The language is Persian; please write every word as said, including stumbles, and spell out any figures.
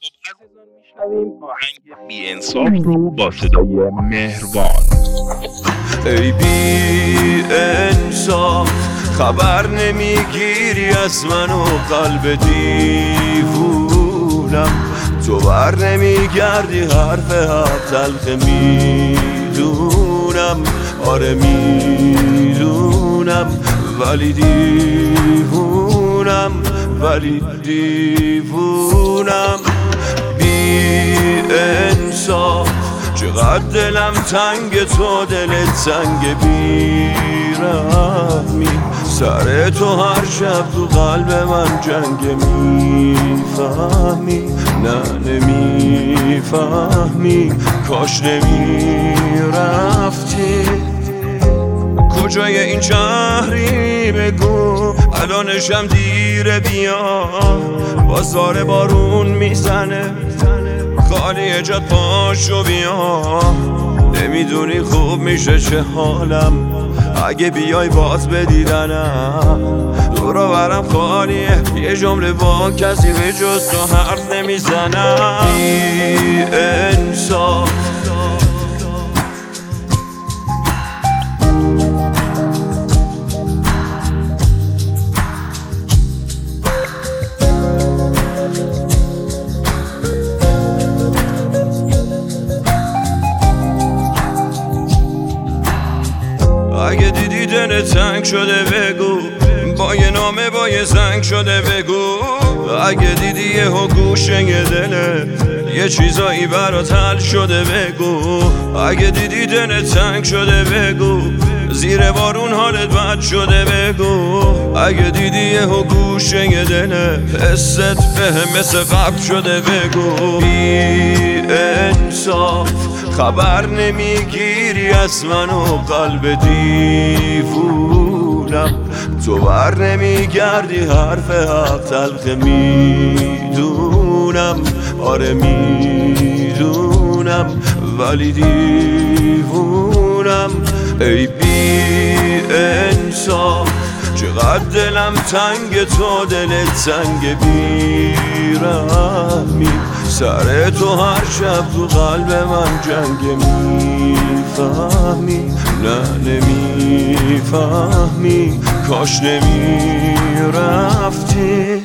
عزیزان میشنویم آهنگ بی انصاف رو با صدای مهربان. ای بی انصاف خبر نمیگیری از من و قلب دیوونم، تو بر نمیگردی حرف حق تلخ میدونم، آره میدونم ولی دیوونم، ولی دیوونم. بی انصاف چقدر دلم تنگ، تو دلت تنگ، بیرحمی سر تو هر شب تو قلب من جنگ، میفهمی نه نمیفهمی، کاش نمیرفتی. کجای این شهری بگو، الانشم دیره، بیا بازار بارون میزنه، خالی جات پاشو بیا. نمیدونی خوب میشه چه حالم اگه بیای باز بدیدنم، دورو برم خالیه، یه جمله با کسی به جز تو حرف نمیزنم. بی انصاف اگه دیدی دل تنگ شده بگو، با یه نامه با یه زنگ شده بگو. اگه دیدی یه ها گوشه یه دله یه چیزایی برات حل شده بگو. اگه دیدی دل تنگ شده بگو، زیر بارون حالت بد شده بگو. اگه دیدی یه ها گوشه یه دله حست به مثل قبل شده بگو. بی انصاف خبر نمیگیری از من و قلب دیوونم، تو بر نمیگردی حرف حق تلخ میدونم، آره میدونم ولی دیوونم. ای بی انصاف چقدر دلم تنگ، تو دلت تنگ، بیرحمی سر تو هر شب تو قلب من جنگ، میفهمی نه نمیفهمی، کاش نمیرفتی.